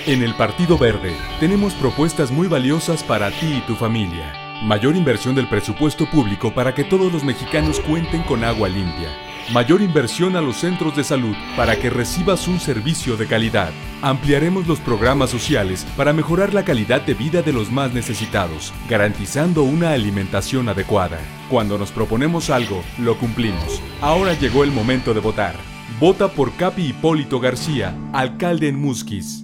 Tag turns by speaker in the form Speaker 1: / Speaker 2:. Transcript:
Speaker 1: En el Partido Verde tenemos propuestas muy valiosas para ti y tu familia. Mayor inversión del presupuesto público para que todos los mexicanos cuenten con agua limpia. Mayor inversión a los centros de salud para que recibas un servicio de calidad. Ampliaremos los programas sociales para mejorar la calidad de vida de los más necesitados, garantizando una alimentación adecuada. Cuando nos proponemos algo, lo cumplimos. Ahora llegó el momento de votar. Vota por Capi Hipólito García, alcalde en Musquis.